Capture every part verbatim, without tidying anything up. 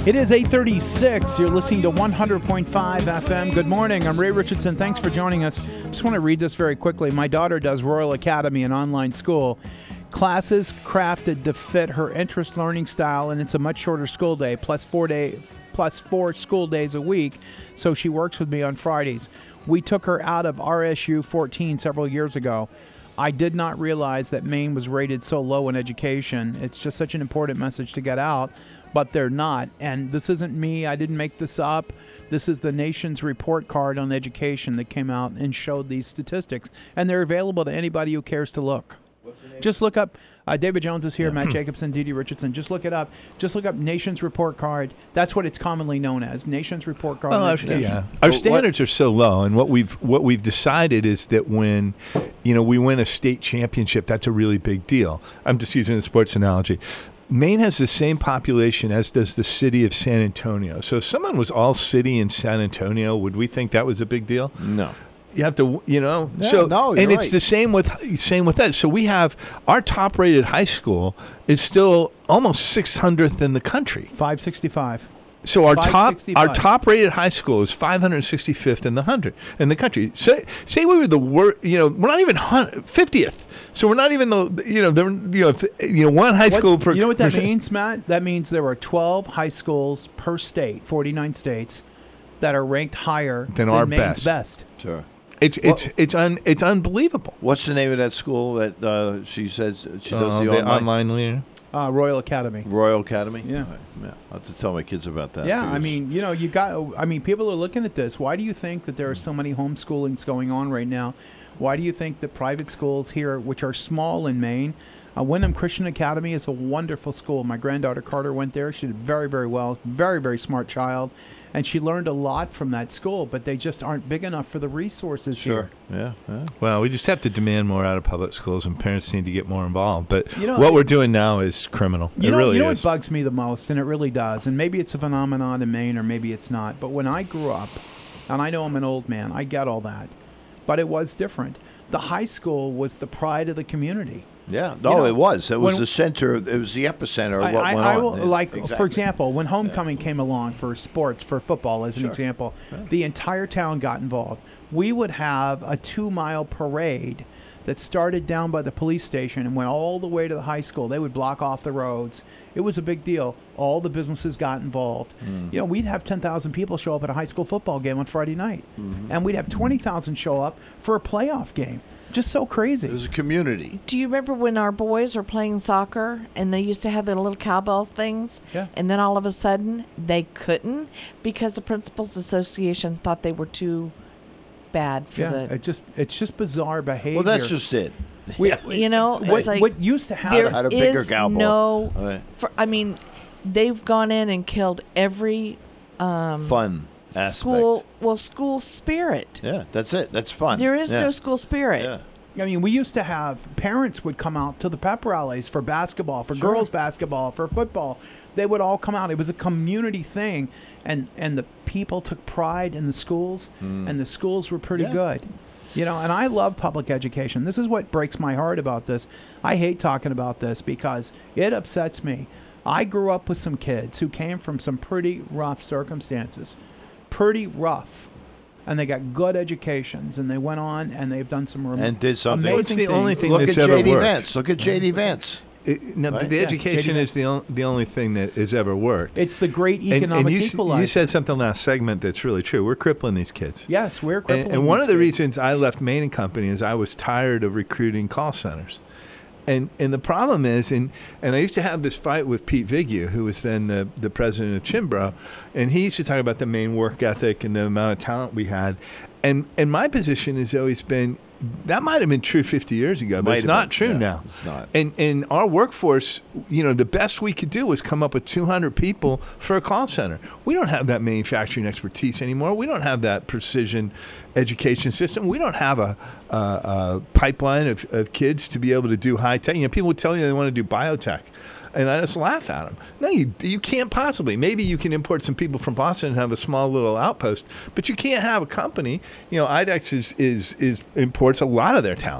It is eight thirty-six. You're listening to one hundred point five F M. Good morning. I'm Ray Richardson. Thanks for joining us. Just want to read this very quickly. My daughter does Royal Academy, an online school. Classes crafted to fit her interest learning style, and it's a much shorter school day, plus four day, plus four school days a week. So she works with me on Fridays. We took her out of R S U fourteen several years ago. I did not realize that Maine was rated so low in education. It's just such an important message to get out, but they're not. And this isn't me. I didn't make this up. This is the nation's report card on education that came out and showed these statistics. And they're available to anybody who cares to look. Just look up, uh, David Jones is here, Matt Jacobson, Dee Dee Richardson. Just look it up. Just look up Nation's Report Card. That's what it's commonly known as, Nation's Report Card. Well, our, yeah. Our standards are so low, and what we've what we've decided is that when, you know, we win a state championship, that's a really big deal. I'm just using a sports analogy. Maine has the same population as does the city of San Antonio. So if someone was all city in San Antonio, would we think that was a big deal? No. You have to, you know, yeah, so no, and it's right. the same with same with that. So we have our top-rated high school is still almost six hundredth in the country. five sixty-five. So our top our top-rated high school is five hundred sixty-fifth in the hundred in the country. Say say we were the worst, you know, we're not even fiftieth. So we're not even the, you know, there, you know, you know, one high school what, per. You know what that per means, Matt? That means there are twelve high schools per state, forty-nine states, that are ranked higher than, than our Maine's best. best. Sure. It's it's well, it's un, it's unbelievable. What's the name of that school that uh, she says she does uh, the, the online? online leader? Uh, Royal Academy. Royal Academy? Yeah. Right. yeah. I'll have to tell my kids about that. Yeah, I mean, you know, you got, I mean, people are looking at this. Why do you think that there are so many homeschoolings going on right now? Why do you think that private schools here, which are small in Maine, uh, Wyndham Christian Academy is a wonderful school. My granddaughter Carter went there. She did very, very well. Very, very smart child. And she learned a lot from that school, but they just aren't big enough for the resources sure. here. Yeah, yeah. Well, we just have to demand more out of public schools, and parents need to get more involved. But you know, what it, we're doing now is criminal. You it know, really you know is. what bugs me the most, and it really does, and maybe it's a phenomenon in Maine, or maybe it's not. But when I grew up, and I know I'm an old man, I get all that, but it was different. The high school was the pride of the community. Yeah, no, you know, it was. It was when, the center. It was the epicenter of I, what I, went I on. will, Yeah, like, exactly. for example, when homecoming yeah. came along for sports, for football, as an sure. example, yeah. the entire town got involved. We would have a two-mile parade that started down by the police station and went all the way to the high school. They would block off the roads. It was a big deal. All the businesses got involved. Mm. You know, we'd have ten thousand people show up at a high school football game on Friday night, mm-hmm. and we'd have twenty thousand show up for a playoff game. Just so crazy. It was a community. Do you remember when our boys were playing soccer and they used to have the little cowbell things? Yeah. And then all of a sudden they couldn't because the Principals Association thought they were too bad for yeah, the. It just it's just bizarre behavior. Well, that's just it. We, you know, what, it's like what used to happen. there had a bigger is cowbell. no. Right. For, I mean, they've gone in and killed every um, fun. Aspect. School, well, school spirit. Yeah, that's it. That's fun. There is yeah. no school spirit. Yeah. I mean, we used to have parents would come out to the pep rallies for basketball, for sure. girls basketball, for football. They would all come out. It was a community thing, and and the people took pride in the schools, mm. and the schools were pretty yeah. good. You know, and I love public education. This is what breaks my heart about this. I hate talking about this because it upsets me. I grew up with some kids who came from some pretty rough circumstances. Pretty rough, and they got good educations, and they went on and they've done some rem- and did something. What's the things. only thing Look that's at ever J D worked? Vance. Look at J D Vance. It, no, right? the Yeah, education J D is the on, the only thing that has ever worked. It's the great and, economic and you, equalizer. you said something last segment that's really true. We're crippling these kids. Yes, we're crippling. And, and one these of the kids. reasons I left Maine and Company is I was tired of recruiting call centers. And and the problem is, and, and I used to have this fight with Pete Vigil, who was then the, the president of Chimbro, and he used to talk about the Maine work ethic and the amount of talent we had. And and my position has always been, that might have been true fifty years ago, but Might it's have not been. true Yeah, now. it's not. And and our workforce, you know, the best we could do was come up with two hundred people for a call center. We don't have that manufacturing expertise anymore. We don't have that precision education system. We don't have a, a, a pipeline of, of kids to be able to do high tech. You know, people would tell you they want to do biotech. And I just laugh at them. No, you you can't possibly. Maybe you can import some people from Boston and have a small little outpost, but you can't have a company. You know, IDEX is is is imports a lot of their talent,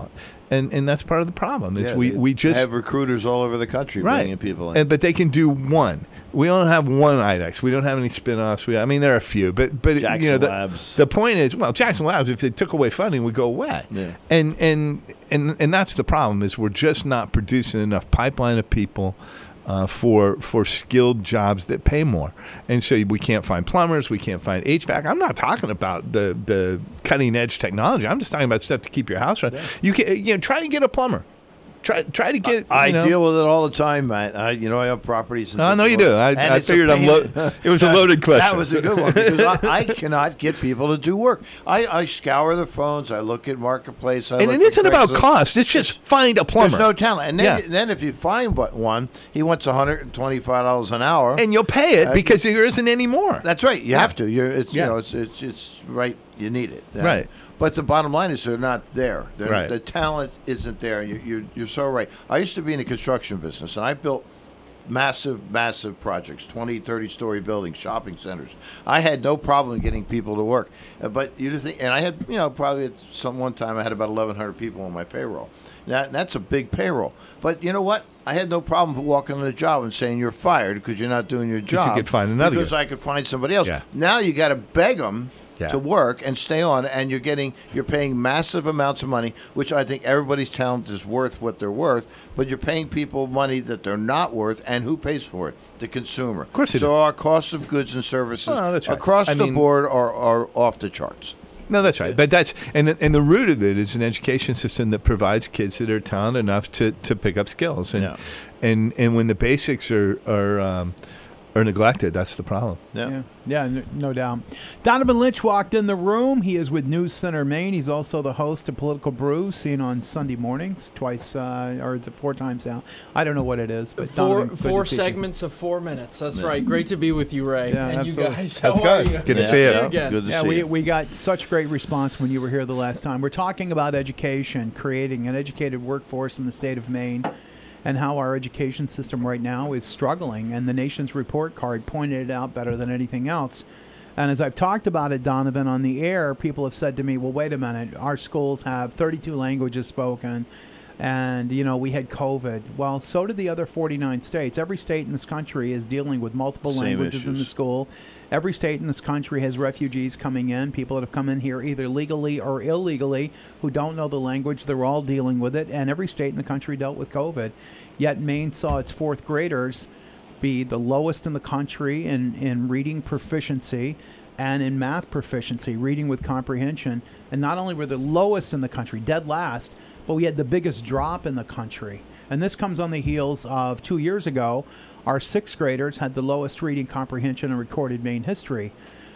And and that's part of the problem is Yeah, we, they we just have recruiters all over the country right. bringing people in. And, but they can do one. We don't have one I D E X. We don't have any spin-offs. We, I mean, there are a few, but but Jackson you know, the, Labs. the point is, well, Jackson Labs, if they took away funding, would go away. Yeah. And and and and that's the problem is we're just not producing enough pipeline of people. Uh, for for skilled jobs that pay more, and so we can't find plumbers, we can't find H V A C. I'm not talking about the the cutting edge technology. I'm just talking about stuff to keep your house running. You can you know try to get a plumber. Try try to get. I you know, deal with it all the time, Matt. I, you know, I have properties. in I know you different- do. I, and I it's a figured I'm pain- lo- it was a loaded question. That was a good one because I, I cannot get people to do work. I, I scour the phones. I look at Marketplace. I and look it at isn't about Craigslist. cost. It's just find a plumber. There's no talent. And then, Yeah. then if you find but one, he wants one hundred twenty-five dollars an hour. and you'll pay it Uh, because there isn't any more. That's right. You have to. You're, it's Yeah. you know, it's, it's it's right. You need it. Yeah. Right. But the bottom line is they're not there. They're, Right. The talent isn't there. You're, you're you're so right. I used to be in the construction business, and I built massive, massive projects, twenty, thirty story buildings, shopping centers. I had no problem getting people to work. Uh, But you just think, and I had, you know, probably at some one time I had about eleven hundred people on my payroll. Now, that's a big payroll. But you know what? I had no problem walking on the job and saying you're fired because you're not doing your job. could find another Because guy. I could find somebody else. Yeah. Now you got to beg them Yeah. to work and stay on, and you're getting you're paying massive amounts of money, which I think everybody's talent is worth what they're worth. But you're paying people money that they're not worth, and who pays for it? The consumer. Of course they So do. our costs of goods and services Oh, that's right. across I the mean- board are, are off the charts. No, that's right. But that's and the, and the root of it is an education system that provides kids that are talented enough to, to pick up skills. And Yeah. and and when the basics are are um, are neglected, that's the problem. Yeah. Yeah, yeah, no, no doubt. Donovan Lynch walked in the room. He is with News Center Maine. He's also the host of Political Brew, seen on Sunday mornings, twice uh, or is it four times now. I don't know what it is, but Four Donovan, good four to see you. segments of four minutes. That's right. Great to be with you, Ray, Yeah, and absolutely. you guys. That's How good. are you? Good to Yeah. see you. Yeah. again. Good to Yeah, see we, you. we got such great response when you were here the last time. We're talking about education, creating an educated workforce in the state of Maine, and how our education system right now is struggling. And the nation's report card pointed it out better than anything else. And as I've talked about it, Donovan, on the air, people have said to me, well, wait a minute, our schools have thirty-two languages spoken. And, you know, we had COVID. Well, so did the other forty-nine states. Every state in this country is dealing with multiple Same languages in the issues. school. Every state in this country has refugees coming in, people that have come in here either legally or illegally who don't know the language. They're all dealing with it. And every state in the country dealt with COVID. Yet Maine saw its fourth graders be the lowest in the country in, in reading proficiency and in math proficiency, reading with comprehension. And not only were the lowest in the country, dead last, but we had the biggest drop in the country. And this comes on the heels of two years ago, our sixth graders had the lowest reading comprehension in recorded Maine history.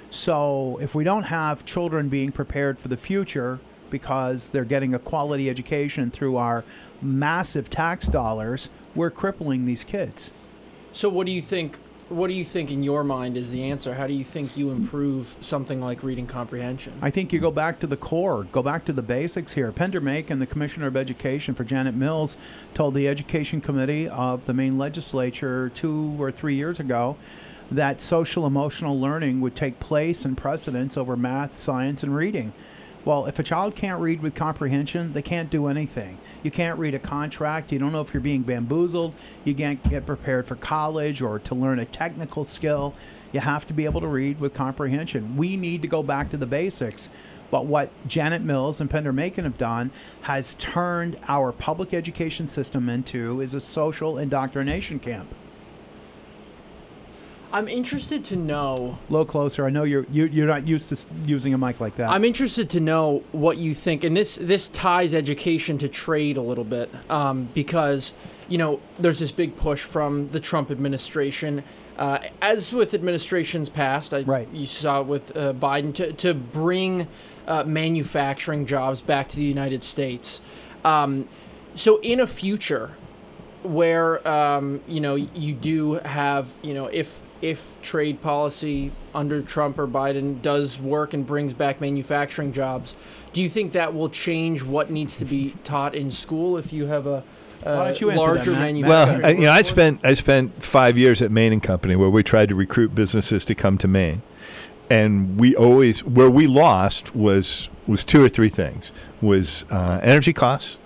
So if we don't have children being prepared for the future because they're getting a quality education through our massive tax dollars, we're crippling these kids. So, what do you think? What do you think in your mind is the answer? How do you think you improve something like reading comprehension? I think you go back to the core, go back to the basics here. Pender Macon, the Commissioner of Education for Janet Mills, told the Education Committee of the Maine Legislature two or three years ago that social emotional learning would take place and precedence over math, science, and reading. Well, if a child can't read with comprehension, they can't do anything. You can't read a contract. You don't know if you're being bamboozled. You can't get prepared for college or to learn a technical skill. You have to be able to read with comprehension. We need to go back to the basics. But what Janet Mills and Pender Macon have done has turned our public education system into is a social indoctrination camp. I'm interested to know. A little closer. I know you're you, you're not used to s- using a mic like that. I'm interested to know what you think, and this this ties education to trade a little bit, um, because you know there's this big push from the Trump administration, uh, as with administrations past. I, Right. You saw with uh, Biden to to bring uh, manufacturing jobs back to the United States. Um, so in a future where um, you know you do have you know if if trade policy under Trump or Biden does work and brings back manufacturing jobs, do you think that will change what needs to be taught in school if you have a, a Why don't you answer that, larger Matt? manufacturing Well, I, you know, I workforce? spent I spent five years at Maine and Company where we tried to recruit businesses to come to Maine, and we always where we lost was was two or three things: was uh, energy costs,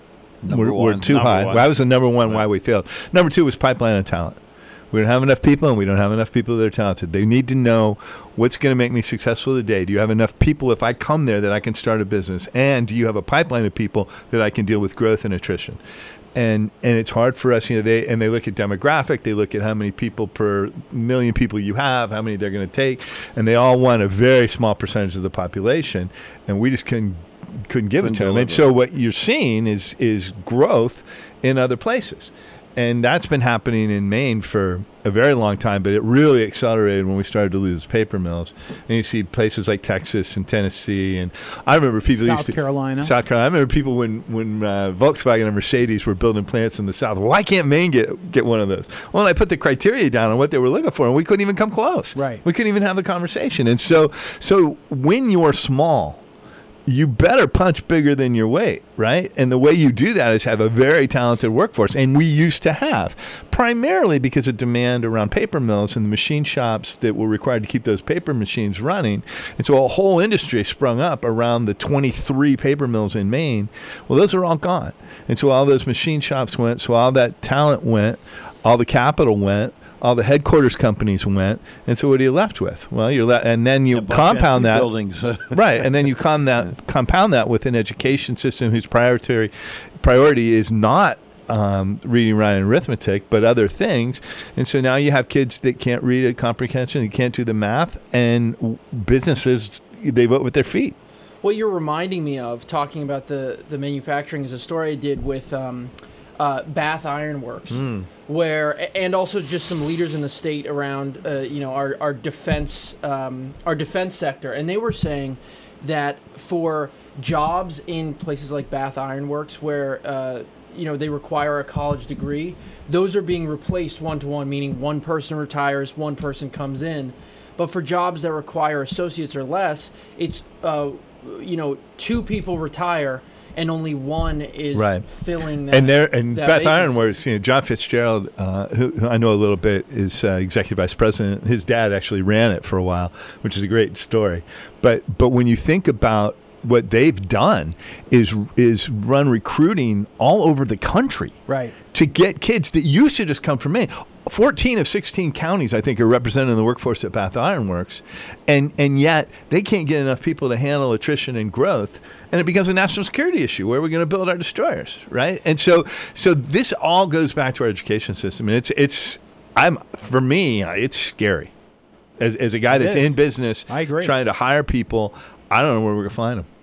Number were, were one. too Number high. one. That was the number one why we failed. Number two was pipeline of talent. We don't have enough people, and we don't have enough people that are talented. They need to know what's going to make me successful today. Do you have enough people, if I come there, that I can start a business? And do you have a pipeline of people that I can deal with growth and attrition? And and it's hard for us, you know. They and they look at demographic. They look at how many people per million people you have, how many they're going to take, and they all want a very small percentage of the population, and we just couldn't couldn't give Couldn't it to them. And deliver. so what you're seeing is is growth in other places. And that's been happening in Maine for a very long time, but it really accelerated when we started to lose paper mills. And you see places like Texas and Tennessee, and I remember people South used to, Carolina. South Carolina. I remember people when when uh, Volkswagen and Mercedes were building plants in the South. Why can't Maine get get one of those? Well, I put the criteria down on what they were looking for, and we couldn't even come close. Right. We couldn't even have the conversation. And so so when you're small, you better punch bigger than your weight, right? And the way you do that is have a very talented workforce. And we used to have, primarily because of demand around paper mills and the machine shops that were required to keep those paper machines running. And so a whole industry sprung up around the twenty-three paper mills in Maine. Well, those are all gone. And so all those machine shops went, so all that talent went, all the capital went, all the headquarters companies went, and so what are you left with? Well, you're le- and then you A bunch of compound empty that buildings. right, and then you com- that, compound that with an education system whose priority priority is not um, reading, writing, and arithmetic, but other things. And so now you have kids that can't read at comprehension, they can't do the math, and businesses, they vote with their feet. What you're reminding me of, talking about the, the manufacturing, is a story I did with um, uh, Bath Iron Works, Mm. where, and also just some leaders in the state around, uh, you know, our our defense um, our defense sector, and they were saying that for jobs in places like Bath Iron Works, where uh, you know they require a college degree, those are being replaced one to one, meaning one person retires, one person comes in. But for jobs that require associates or less, it's uh, you know two people retire and only one is Right. filling that. And there, and that Beth vacancy. Iron Works, you know, John Fitzgerald, uh, who, who I know a little bit, is uh, executive vice president. His dad actually ran it for a while, which is a great story. But but when you think about what they've done, is is run recruiting all over the country, Right. to get kids that used to just come from Maine. fourteen of sixteen counties, I think, are represented in the workforce at Bath Iron Works, and and yet they can't get enough people to handle attrition and growth, and it becomes a national security issue. Where are we going to build our destroyers, right? And so so this all goes back to our education system, and it's it's I'm for me it's scary. As as a guy It that's is. in business, I agree. trying to hire people, I don't know where we're going to find them.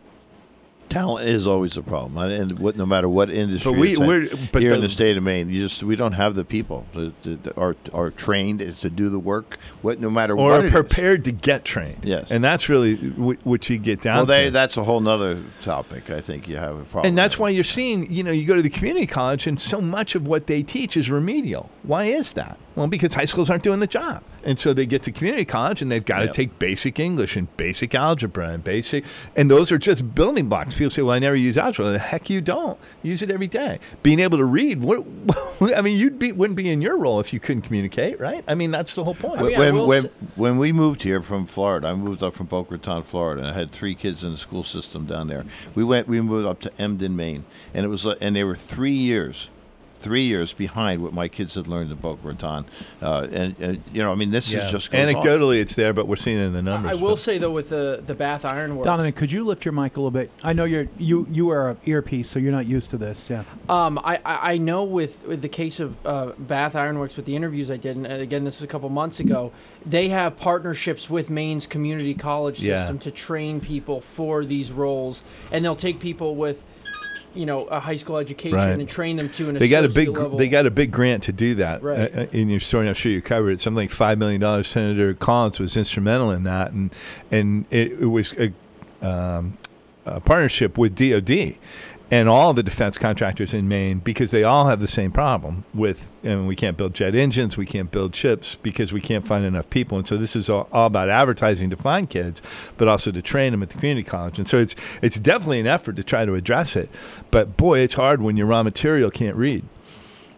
Talent is always a problem, and what, no matter what industry But we- it's in, we're- but here the- in the state of Maine, you just we don't have the people that, that, that are are trained to do the work. What no matter Or what are it is. prepared to get trained. Yes. And that's really wh- what you get down Well, they, to. that's a whole nother topic. I think you have a problem. And that's with. why you're seeing, you know, you go to the community college and so much of what they teach is remedial. Why is that? Well, because high schools aren't doing the job. And so they get to community college and they've got to Yep. take basic English and basic algebra and basic, and those are just building blocks. People say, well, I never use algebra. The heck you don't. Use it every day. Being able to read, what, I mean, you'd be, wouldn't be in your role if you couldn't communicate, right? I mean, that's the whole point. I mean, I when will when s- when we moved here from Florida, I moved up from Boca Raton, Florida, and I had three kids in the school system down there. We went, we moved up to Emden, Maine, and it was, uh, and they were three years, three years behind what my kids had learned in Boca Raton. Uh, and, and you know, I mean, this Yeah. is just goes on. Anecdotally, it's there, but we're seeing it in the numbers. I will but- say though, with the the Bath Iron Works, Donovan, could you lift your mic a little bit? I know you're you you are an earpiece, so you're not used to this. Yeah. Um, I, I I know with, with the case of uh, Bath Iron Works, with the interviews I did, and again, this was a couple months ago, they have partnerships with Maine's community college Yeah. system to train people for these roles, and they'll take people with, you know, a high school education Right. and train them to an They got a associate big level. they got a big grant to do that. Right. Uh, in your story, I'm sure you covered it. Something like five million dollars. Senator Collins was instrumental in that, and and it, it was a, um, a partnership with D O D and all the defense contractors in Maine, because they all have the same problem with, and we can't build jet engines, we can't build ships because we can't find enough people. And so this is all, all about advertising to find kids, but also to train them at the community college. And so it's it's definitely an effort to try to address it. But boy, it's hard when your raw material can't read.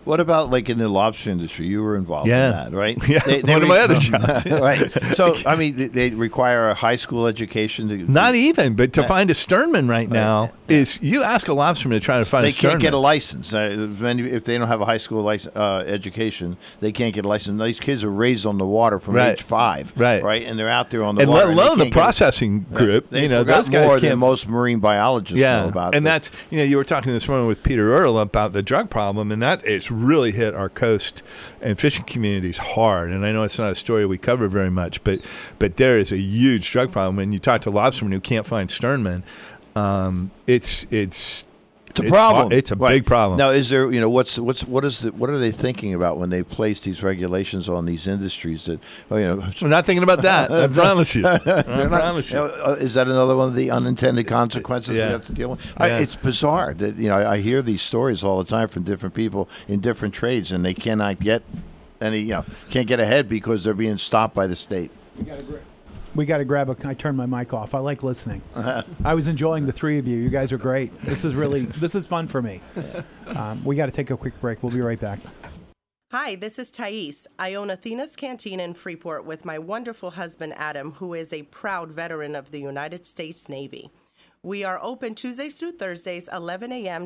What about like in the lobster industry? You were involved Yeah. in that, right? Yeah, one of my other jobs. Right. So, I mean, they, they require a high school education to. Not even, but to find a sternman right now is you ask a lobsterman to try to find They a sternman. can't get a license. Uh, many- if they don't have a high school license, uh, education, they can't get a license. These kids are raised on the water from Right. age five, Right. Right, and they're out there on the and water. let they alone the can't get- processing group. They you know, forgot those guys more can't. than most marine biologists yeah, know about. and the- that's you know you were talking this morning with Peter Earle about the drug problem, and that it's really hit our coast and fishing communities hard. And I know it's not a story we cover very much, but but there is a huge drug problem. When you talk to lobstermen who can't find sternmen, um, it's it's It's a problem. It's a Right. big problem. Now, is there, you know, what's what's what is the, what are they thinking about when they place these regulations on these industries that, oh, you know, We're not thinking about that. I promise you. I they're not, promise you you. know, uh, is that another one of the unintended consequences Yeah. we have to deal with? I, Yeah. it's bizarre that you know I, I hear these stories all the time from different people in different trades, and they cannot get any, you know, can't get ahead because they're being stopped by the state. We got to grab a. I turned my mic off. I like listening. I was enjoying the three of you. You guys are great. This is really. This is fun for me. Um, we got to take a quick break. We'll be right back. Hi, this is Thais. I own Athena's Canteen in Freeport with my wonderful husband, Adam, who is a proud veteran of the United States Navy. We are open Tuesdays through Thursdays, eleven a.m.